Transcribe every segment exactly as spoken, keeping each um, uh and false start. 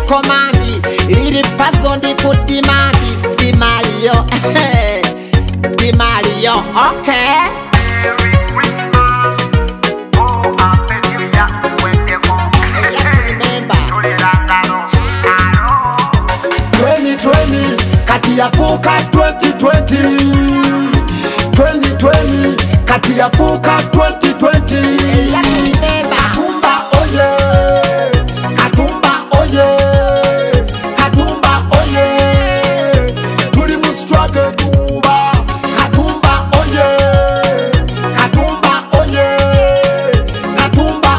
ayikomandi liri paso ndi ku dimandi Di Mario Di Mario okay. twenty twenty kati ya fuka twenty twenty twenty twenty kati ya fuka twenty twenty Katumba oye Katumba oye Katumba oye tuli mu struggle tuba Katumba oye Katumba oye Katumba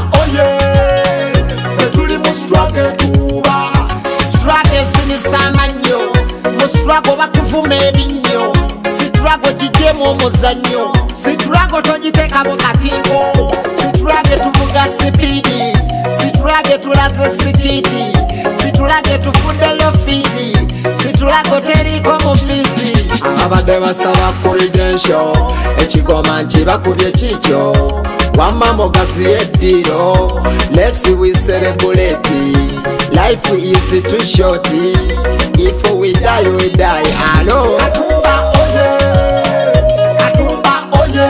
oye tuli mu struggle tuba struggle sinisama nnyo mu struggle bakuvuma ebinnyo si struggle gijemu omuzannyo si struggle togiteeka mu katingo si struggle tuvuga sipidi si struggle tulaze sikiti si struggle tufudde lofiti si struggle teriko mu fizi ababadde basaba credential ekigoma nkibakubye kikyo wamma mugazi eddiro lesi we celebrate life is too short if we die we die alo Katumba oye Katumba oye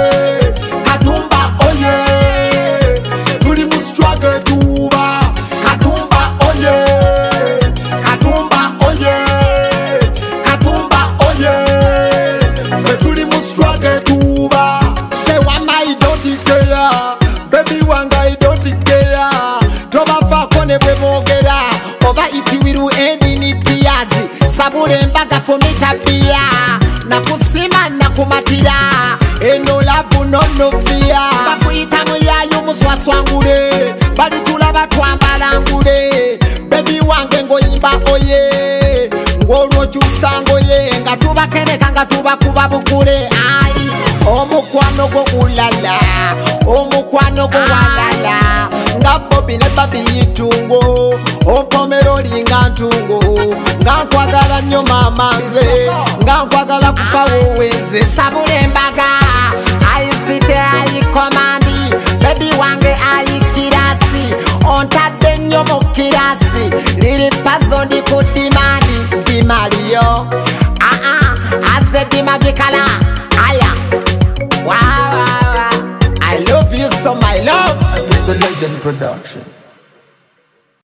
Katumba oye tuli mu struggle tuba Katumba oye Katumba oye Katumba oye tuli mu struggle tuba say wama I don't care baby wanga I don't care tobafaako ne bwe boogera oba itiwiru endi ni tiyazi sabula embaga fumita bia nakusima nakumatira eno lavu nonofiya bakuyita muyayo muswaswangule balitulaba twambala ngule bebi wange ngoyimba oye ng'olwokyusa ngoye nga tubakeneka nga tubakuba bukule ai omukwano gwo ulala omukwano gwo walala nga bobi ne babi yitungo ompomero linga ntungo nga nkwagala nnyo mama nze nga nkwagala kufa wowenze sabula embaga ayisite ayikomandi bebi wange ayikirasi ontadde nnyo mu kirasi liri paso ndi ku dimandi Di Mario aa aze dimagikala aya wow, wow, wow. I love you so my love It's the Legend Production.